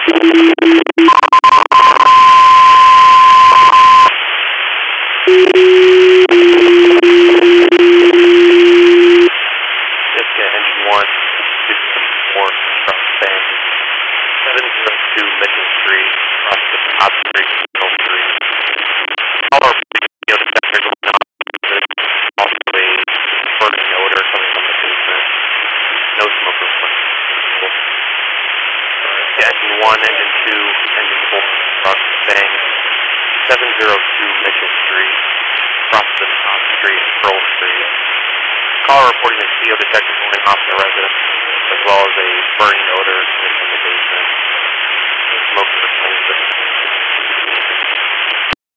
Engine 1, 274, across Bank, 702 Mitchell Street, across the top street, Middle Street. All our radio detectors will not also a burning odor coming from the basement. No smoke reports. Engine 1, Engine 2, Engine 4, across Bank, 702 Mitchell Street, across the top street, Pearl Street. Caller reporting a CO detector going off in the residence, as well as a burning odor coming from the basement. Smoke returns.